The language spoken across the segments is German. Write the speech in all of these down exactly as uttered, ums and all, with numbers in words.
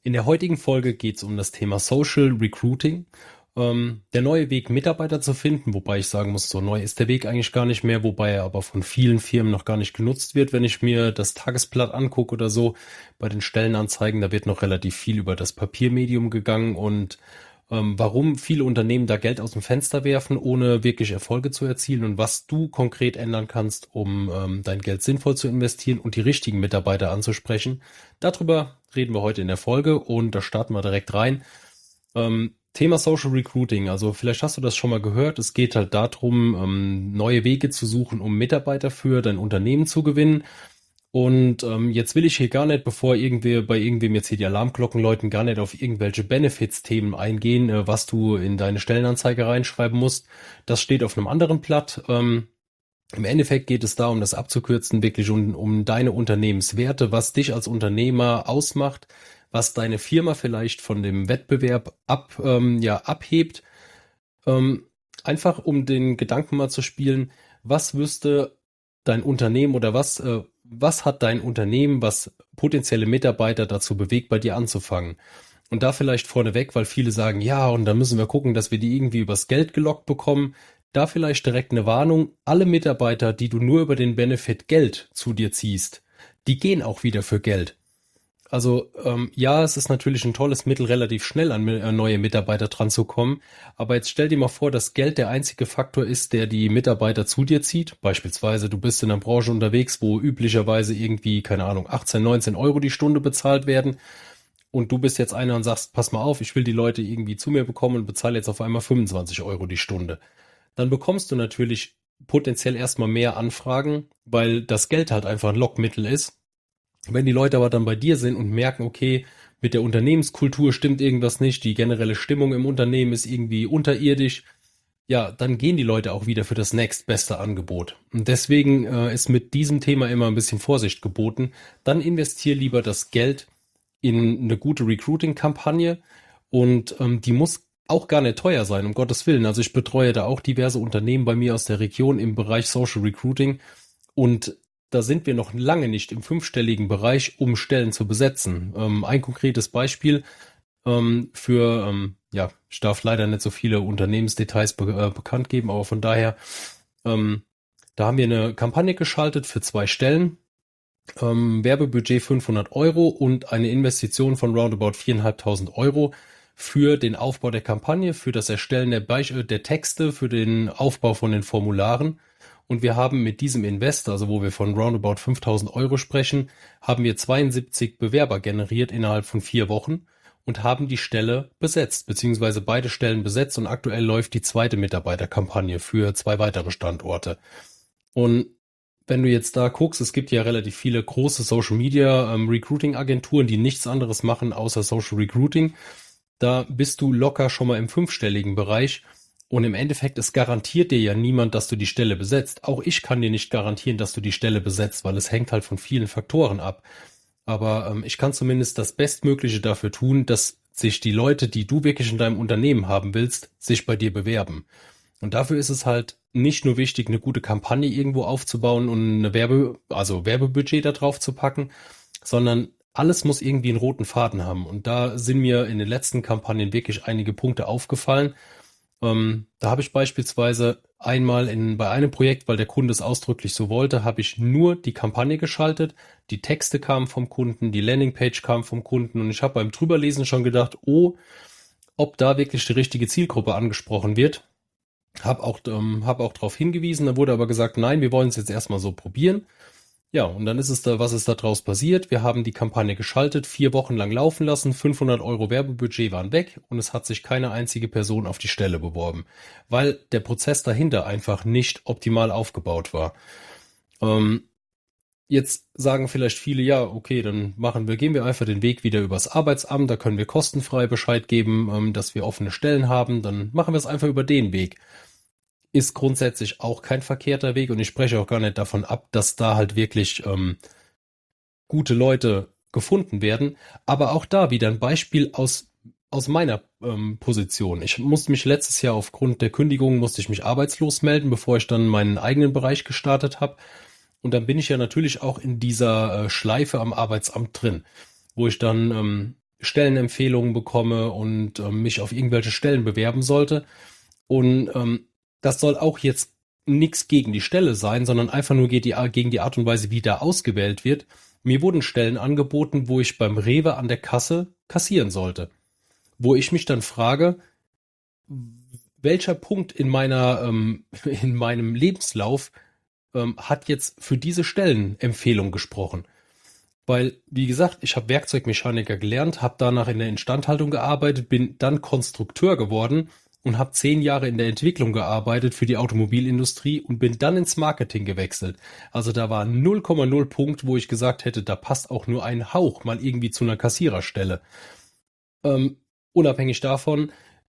In der heutigen Folge geht es um das Thema Social Recruiting. Ähm, der neue Weg, Mitarbeiter zu finden, wobei ich sagen muss, so neu ist der Weg eigentlich gar nicht mehr, wobei er aber von vielen Firmen noch gar nicht genutzt wird. Wenn ich mir das Tagesblatt angucke oder so, bei den Stellenanzeigen, da wird noch relativ viel über das Papiermedium gegangen und ähm, warum viele Unternehmen da Geld aus dem Fenster werfen, ohne wirklich Erfolge zu erzielen und was du konkret ändern kannst, um ähm, dein Geld sinnvoll zu investieren und die richtigen Mitarbeiter anzusprechen. Darüber reden wir heute in der Folge und da starten wir direkt rein. Ähm, Thema Social Recruiting, also vielleicht hast du das schon mal gehört. Es geht halt darum, ähm, neue Wege zu suchen, um Mitarbeiter für dein Unternehmen zu gewinnen. Und ähm, jetzt will ich hier gar nicht, bevor irgendwie bei irgendwem jetzt hier die Alarmglocken läuten, gar nicht auf irgendwelche Benefits-Themen eingehen, äh, was du in deine Stellenanzeige reinschreiben musst. Das steht auf einem anderen Blatt. Ähm, Im Endeffekt geht es da, um das abzukürzen, wirklich um, um deine Unternehmenswerte, was dich als Unternehmer ausmacht, was deine Firma vielleicht von dem Wettbewerb ab, ähm, ja, abhebt. Ähm, einfach um den Gedanken mal zu spielen, was wüsste dein Unternehmen oder was, äh, was hat dein Unternehmen, was potenzielle Mitarbeiter dazu bewegt, bei dir anzufangen? Und da vielleicht vorneweg, weil viele sagen, ja, und dann müssen wir gucken, dass wir die irgendwie übers Geld gelockt bekommen. Da vielleicht direkt eine Warnung. Alle Mitarbeiter, die du nur über den Benefit Geld zu dir ziehst, die gehen auch wieder für Geld. Also ähm, ja, es ist natürlich ein tolles Mittel, relativ schnell an mi- an neue Mitarbeiter dran zu kommen. Aber jetzt stell dir mal vor, dass Geld der einzige Faktor ist, der die Mitarbeiter zu dir zieht. Beispielsweise, du bist in einer Branche unterwegs, wo üblicherweise irgendwie, keine Ahnung, achtzehn, neunzehn Euro die Stunde bezahlt werden. Und du bist jetzt einer und sagst, pass mal auf, ich will die Leute irgendwie zu mir bekommen und bezahle jetzt auf einmal fünfundzwanzig Euro die Stunde. Dann bekommst du natürlich potenziell erstmal mehr Anfragen, weil das Geld halt einfach ein Lockmittel ist. Wenn die Leute aber dann bei dir sind und merken, okay, mit der Unternehmenskultur stimmt irgendwas nicht, die generelle Stimmung im Unternehmen ist irgendwie unterirdisch, ja, dann gehen die Leute auch wieder für das nächstbeste Angebot. Und deswegen äh, ist mit diesem Thema immer ein bisschen Vorsicht geboten. Dann investier lieber das Geld in eine gute Recruiting-Kampagne und ähm, die muss auch gar nicht teuer sein, um Gottes Willen. Also ich betreue da auch diverse Unternehmen bei mir aus der Region im Bereich Social Recruiting und da sind wir noch lange nicht im fünfstelligen Bereich, um Stellen zu besetzen. Ähm, ein konkretes Beispiel ähm, für, ähm, ja, ich darf leider nicht so viele Unternehmensdetails be äh, bekannt geben, aber von daher, ähm, da haben wir eine Kampagne geschaltet für zwei Stellen. Ähm, Werbebudget fünfhundert Euro und eine Investition von roundabout viertausendfünfhundert Euro für den Aufbau der Kampagne, für das Erstellen der, Be der Texte, für den Aufbau von den Formularen. Und wir haben mit diesem Invest, also wo wir von roundabout fünftausend Euro sprechen, haben wir zweiundsiebzig Bewerber generiert innerhalb von vier Wochen und haben die Stelle besetzt, beziehungsweise beide Stellen besetzt und aktuell läuft die zweite Mitarbeiterkampagne für zwei weitere Standorte. Und wenn du jetzt da guckst, es gibt ja relativ viele große Social Media ähm, Recruiting Agenturen, die nichts anderes machen außer Social Recruiting. Da bist du locker schon mal im fünfstelligen Bereich. Und im Endeffekt, es garantiert dir ja niemand, dass du die Stelle besetzt. Auch ich kann dir nicht garantieren, dass du die Stelle besetzt, weil es hängt halt von vielen Faktoren ab. Aber ähm, ich kann zumindest das Bestmögliche dafür tun, dass sich die Leute, die du wirklich in deinem Unternehmen haben willst, sich bei dir bewerben. Und dafür ist es halt nicht nur wichtig, eine gute Kampagne irgendwo aufzubauen und eine Werbe, also Werbebudget da drauf zu packen, sondern alles muss irgendwie einen roten Faden haben. Und da sind mir in den letzten Kampagnen wirklich einige Punkte aufgefallen. Ähm, da habe ich beispielsweise einmal in, bei einem Projekt, weil der Kunde es ausdrücklich so wollte, habe ich nur die Kampagne geschaltet. Die Texte kamen vom Kunden, die Landingpage kam vom Kunden und ich habe beim Drüberlesen schon gedacht, oh, ob da wirklich die richtige Zielgruppe angesprochen wird. Hab auch, ähm, hab auch darauf hingewiesen, da wurde aber gesagt, nein, wir wollen es jetzt erstmal so probieren. Ja, und dann ist es da, was ist da draus passiert? Wir haben die Kampagne geschaltet, vier Wochen lang laufen lassen, fünfhundert Euro Werbebudget waren weg und es hat sich keine einzige Person auf die Stelle beworben, weil der Prozess dahinter einfach nicht optimal aufgebaut war. Ähm, Jetzt sagen vielleicht viele, ja, okay, dann machen wir, gehen wir einfach den Weg wieder übers Arbeitsamt, da können wir kostenfrei Bescheid geben, ähm, dass wir offene Stellen haben, dann machen wir es einfach über den Weg. Ist grundsätzlich auch kein verkehrter Weg und ich spreche auch gar nicht davon ab, dass da halt wirklich ähm, gute Leute gefunden werden. Aber auch da wieder ein Beispiel aus, aus meiner ähm, Position. Ich musste mich letztes Jahr aufgrund der Kündigung, musste ich mich arbeitslos melden, bevor ich dann meinen eigenen Bereich gestartet habe. Und dann bin ich ja natürlich auch in dieser äh, Schleife am Arbeitsamt drin, wo ich dann ähm, Stellenempfehlungen bekomme und ähm, mich auf irgendwelche Stellen bewerben sollte. Und ähm, das soll auch jetzt nichts gegen die Stelle sein, sondern einfach nur geht die, gegen die Art und Weise, wie da ausgewählt wird. Mir wurden Stellen angeboten, wo ich beim Rewe an der Kasse kassieren sollte. Wo ich mich dann frage, welcher Punkt in meiner, ähm, in meinem Lebenslauf ähm, hat jetzt für diese Stellenempfehlung gesprochen? Weil, wie gesagt, ich habe Werkzeugmechaniker gelernt, habe danach in der Instandhaltung gearbeitet, bin dann Konstrukteur geworden und habe zehn Jahre in der Entwicklung gearbeitet für die Automobilindustrie und bin dann ins Marketing gewechselt. Also da war null Komma null Punkt, wo ich gesagt hätte, da passt auch nur ein Hauch mal irgendwie zu einer Kassiererstelle. Ähm, Unabhängig davon,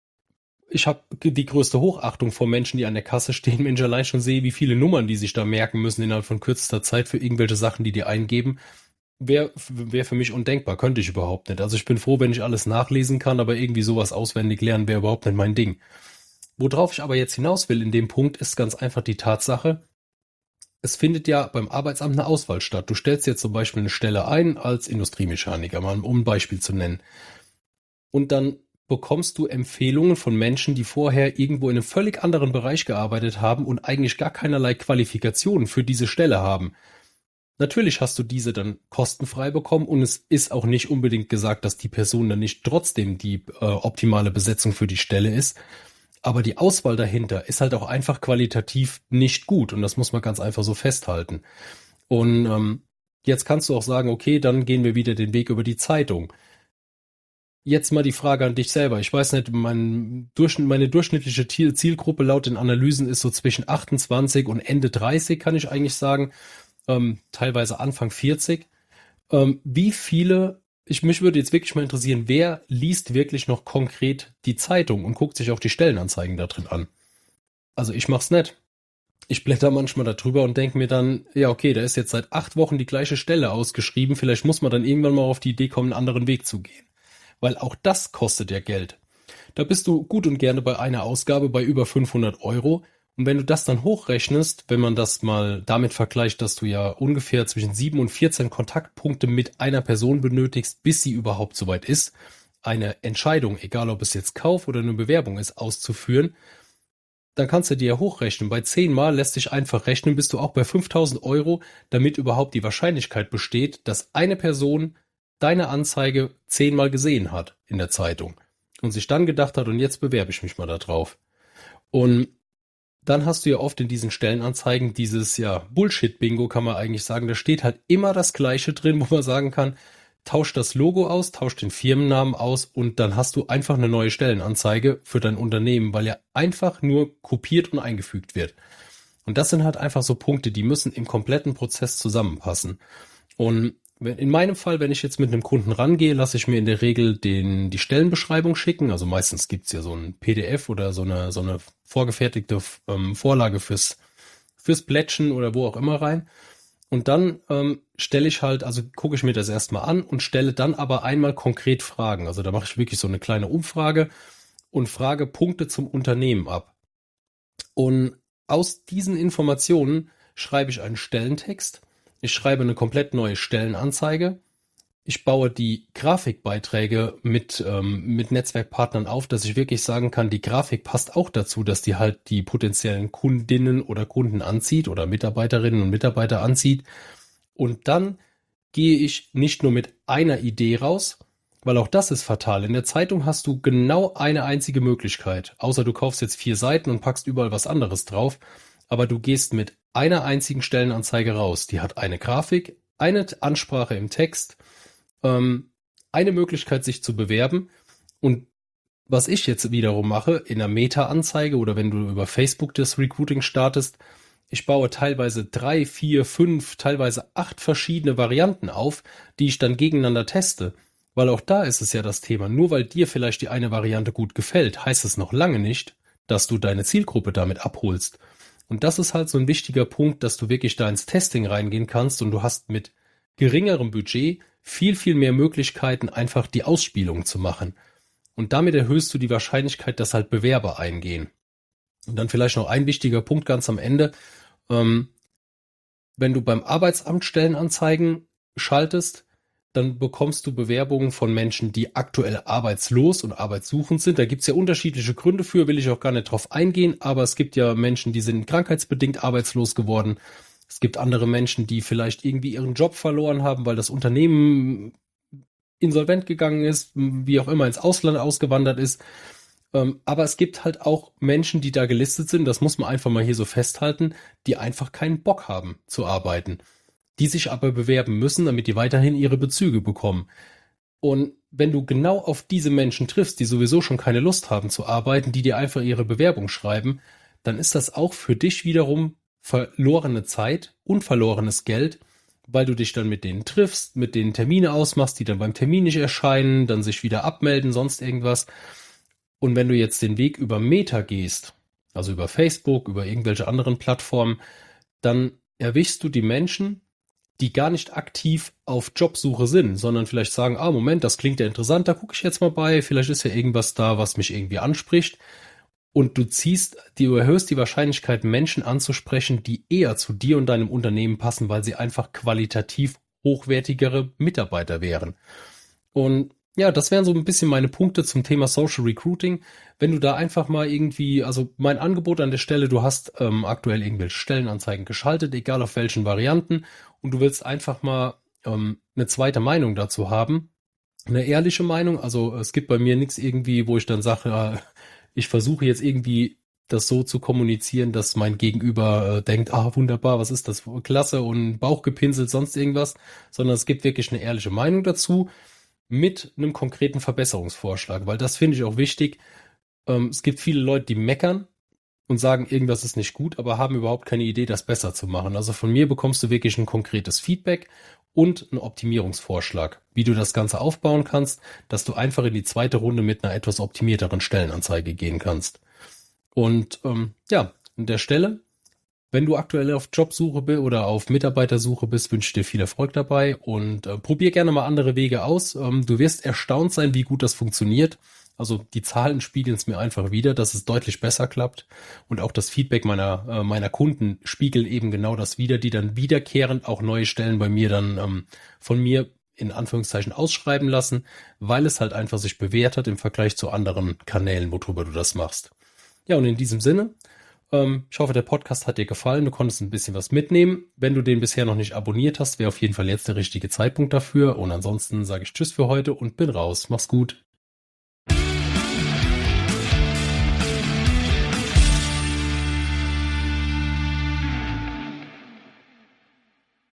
ich habe die größte Hochachtung vor Menschen, die an der Kasse stehen, wenn ich allein schon sehe, wie viele Nummern die sich da merken müssen innerhalb von kürzester Zeit für irgendwelche Sachen, die die eingeben. Wäre wär für mich undenkbar, könnte ich überhaupt nicht. Also ich bin froh, wenn ich alles nachlesen kann, aber irgendwie sowas auswendig lernen wäre überhaupt nicht mein Ding. Worauf ich aber jetzt hinaus will in dem Punkt, ist ganz einfach die Tatsache, es findet ja beim Arbeitsamt eine Auswahl statt. Du stellst jetzt zum Beispiel eine Stelle ein als Industriemechaniker, mal um ein Beispiel zu nennen. Und dann bekommst du Empfehlungen von Menschen, die vorher irgendwo in einem völlig anderen Bereich gearbeitet haben und eigentlich gar keinerlei Qualifikationen für diese Stelle haben. Natürlich hast du diese dann kostenfrei bekommen und es ist auch nicht unbedingt gesagt, dass die Person dann nicht trotzdem die äh, optimale Besetzung für die Stelle ist. Aber die Auswahl dahinter ist halt auch einfach qualitativ nicht gut und das muss man ganz einfach so festhalten. Und ähm, jetzt kannst du auch sagen, okay, dann gehen wir wieder den Weg über die Zeitung. Jetzt mal die Frage an dich selber. Ich weiß nicht, mein Durchschnitt, meine durchschnittliche Zielgruppe laut den Analysen ist so zwischen achtundzwanzig und Ende dreißig, kann ich eigentlich sagen. Ähm, teilweise Anfang vierzig. Ähm, wie viele, ich, mich würde jetzt wirklich mal interessieren, wer liest wirklich noch konkret die Zeitung und guckt sich auch die Stellenanzeigen da drin an? Also ich mach's nicht. Ich blätter manchmal da drüber und denke mir dann, ja okay, da ist jetzt seit acht Wochen die gleiche Stelle ausgeschrieben, vielleicht muss man dann irgendwann mal auf die Idee kommen, einen anderen Weg zu gehen. Weil auch das kostet ja Geld. Da bist du gut und gerne bei einer Ausgabe bei über fünfhundert Euro. Und wenn du das dann hochrechnest, wenn man das mal damit vergleicht, dass du ja ungefähr zwischen sieben und vierzehn Kontaktpunkte mit einer Person benötigst, bis sie überhaupt soweit ist, eine Entscheidung, egal ob es jetzt Kauf oder eine Bewerbung ist, auszuführen, dann kannst du dir ja hochrechnen. Bei zehn Mal lässt sich einfach rechnen, bist du auch bei fünftausend Euro, damit überhaupt die Wahrscheinlichkeit besteht, dass eine Person deine Anzeige zehnmal gesehen hat in der Zeitung und sich dann gedacht hat, und jetzt bewerbe ich mich mal da drauf. Und dann hast du ja oft in diesen Stellenanzeigen dieses, ja, Bullshit-Bingo, kann man eigentlich sagen. Da steht halt immer das Gleiche drin, wo man sagen kann, tausch das Logo aus, tausch den Firmennamen aus und dann hast du einfach eine neue Stellenanzeige für dein Unternehmen, weil ja einfach nur kopiert und eingefügt wird. Und das sind halt einfach so Punkte, die müssen im kompletten Prozess zusammenpassen. Und in meinem Fall, wenn ich jetzt mit einem Kunden rangehe, lasse ich mir in der Regel den, die Stellenbeschreibung schicken. Also meistens gibt's ja so ein P D F oder so eine, so eine vorgefertigte ähm, Vorlage fürs, fürs Plätschen oder wo auch immer rein. Und dann ähm, stelle ich halt, also gucke ich mir das erstmal an und stelle dann aber einmal konkret Fragen. Also da mache ich wirklich so eine kleine Umfrage und frage Punkte zum Unternehmen ab. Und aus diesen Informationen schreibe ich einen Stellentext. Ich schreibe eine komplett neue Stellenanzeige. Ich baue die Grafikbeiträge mit, ähm, mit Netzwerkpartnern auf, dass ich wirklich sagen kann, die Grafik passt auch dazu, dass die halt die potenziellen Kundinnen oder Kunden anzieht oder Mitarbeiterinnen und Mitarbeiter anzieht. Und dann gehe ich nicht nur mit einer Idee raus, weil auch das ist fatal. In der Zeitung hast du genau eine einzige Möglichkeit, außer du kaufst jetzt vier Seiten und packst überall was anderes drauf. Aber du gehst mit einer einzigen Stellenanzeige raus. Die hat eine Grafik, eine Ansprache im Text, ähm, eine Möglichkeit, sich zu bewerben. Und was ich jetzt wiederum mache, in einer Meta-Anzeige oder wenn du über Facebook das Recruiting startest, ich baue teilweise drei, vier, fünf, teilweise acht verschiedene Varianten auf, die ich dann gegeneinander teste. Weil auch da ist es ja das Thema. Nur weil dir vielleicht die eine Variante gut gefällt, heißt es noch lange nicht, dass du deine Zielgruppe damit abholst. Und das ist halt so ein wichtiger Punkt, dass du wirklich da ins Testing reingehen kannst und du hast mit geringerem Budget viel, viel mehr Möglichkeiten, einfach die Ausspielung zu machen. Und damit erhöhst du die Wahrscheinlichkeit, dass halt Bewerber eingehen. Und dann vielleicht noch ein wichtiger Punkt ganz am Ende. Ähm, wenn du beim Arbeitsamt Stellenanzeigen schaltest, dann bekommst du Bewerbungen von Menschen, die aktuell arbeitslos und arbeitssuchend sind. Da gibt es ja unterschiedliche Gründe für, will ich auch gar nicht drauf eingehen, aber es gibt ja Menschen, die sind krankheitsbedingt arbeitslos geworden. Es gibt andere Menschen, die vielleicht irgendwie ihren Job verloren haben, weil das Unternehmen insolvent gegangen ist, wie auch immer ins Ausland ausgewandert ist. Ähm, aber es gibt halt auch Menschen, die da gelistet sind, das muss man einfach mal hier so festhalten, die einfach keinen Bock haben zu arbeiten, die sich aber bewerben müssen, damit die weiterhin ihre Bezüge bekommen. Und wenn du genau auf diese Menschen triffst, die sowieso schon keine Lust haben zu arbeiten, die dir einfach ihre Bewerbung schreiben, dann ist das auch für dich wiederum verlorene Zeit und verlorenes Geld, weil du dich dann mit denen triffst, mit denen Termine ausmachst, die dann beim Termin nicht erscheinen, dann sich wieder abmelden, sonst irgendwas. Und wenn du jetzt den Weg über Meta gehst, also über Facebook, über irgendwelche anderen Plattformen, dann erwischst du die Menschen, die gar nicht aktiv auf Jobsuche sind, sondern vielleicht sagen, ah, Moment, das klingt ja interessant, da gucke ich jetzt mal bei, vielleicht ist ja irgendwas da, was mich irgendwie anspricht. Und du ziehst, du erhöhst die Wahrscheinlichkeit, Menschen anzusprechen, die eher zu dir und deinem Unternehmen passen, weil sie einfach qualitativ hochwertigere Mitarbeiter wären. Und ja, das wären so ein bisschen meine Punkte zum Thema Social Recruiting. Wenn du da einfach mal irgendwie, also mein Angebot an der Stelle, du hast ähm, aktuell irgendwelche Stellenanzeigen geschaltet, egal auf welchen Varianten, und du willst einfach mal ähm, eine zweite Meinung dazu haben, eine ehrliche Meinung. Also es gibt bei mir nichts irgendwie, wo ich dann sage, äh, ich versuche jetzt irgendwie das so zu kommunizieren, dass mein Gegenüber äh, denkt, ah wunderbar, was ist das, klasse und Bauch gepinselt, sonst irgendwas, sondern es gibt wirklich eine ehrliche Meinung dazu mit einem konkreten Verbesserungsvorschlag, weil das finde ich auch wichtig. Ähm, es gibt viele Leute, die meckern und sagen, irgendwas ist nicht gut, aber haben überhaupt keine Idee, das besser zu machen. Also von mir bekommst du wirklich ein konkretes Feedback und einen Optimierungsvorschlag, wie du das Ganze aufbauen kannst, dass du einfach in die zweite Runde mit einer etwas optimierteren Stellenanzeige gehen kannst. Und ähm, ja, an der Stelle, wenn du aktuell auf Jobsuche bist oder auf Mitarbeitersuche bist, wünsche ich dir viel Erfolg dabei und äh, probier gerne mal andere Wege aus. Ähm, du wirst erstaunt sein, wie gut das funktioniert. Also die Zahlen spiegeln es mir einfach wieder, dass es deutlich besser klappt. Und auch das Feedback meiner, äh, meiner Kunden spiegelt eben genau das wieder, die dann wiederkehrend auch neue Stellen bei mir dann ähm, von mir in Anführungszeichen ausschreiben lassen, weil es halt einfach sich bewährt hat im Vergleich zu anderen Kanälen, worüber du das machst. Ja, und in diesem Sinne, ähm, ich hoffe, der Podcast hat dir gefallen. Du konntest ein bisschen was mitnehmen. Wenn du den bisher noch nicht abonniert hast, wäre auf jeden Fall jetzt der richtige Zeitpunkt dafür. Und ansonsten sage ich Tschüss für heute und bin raus. Mach's gut.